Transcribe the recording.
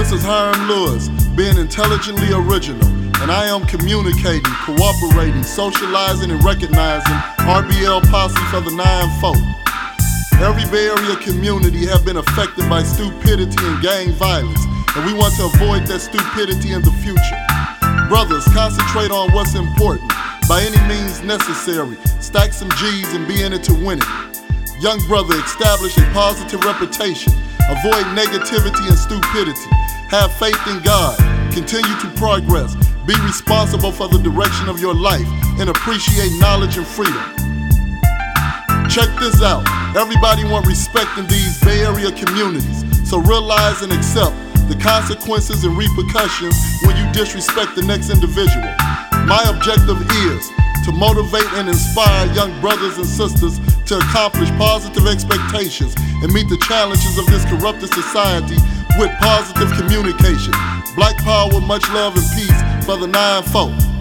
This is Hiram Lewis, being intelligently original, and I am communicating, cooperating, socializing, and recognizing RBL Posse for the 9-4. Every Bay Area community have been affected by stupidity and gang violence, and we want to avoid that stupidity in the future. Brothers, concentrate on what's important, by any means necessary. Stack some G's and be in it to win it. Young brother, establish a positive reputation. Avoid negativity and stupidity. Have faith in God. Continue to progress. Be responsible for the direction of your life and appreciate knowledge and freedom. Check this out. Everybody want respect in these Bay Area communities, so realize and accept the consequences and repercussions when you disrespect the next individual. My objective is to motivate and inspire young brothers and sisters to accomplish positive expectations and meet the challenges of this corrupted society with positive communication. Black power, much love and peace for the 9-4.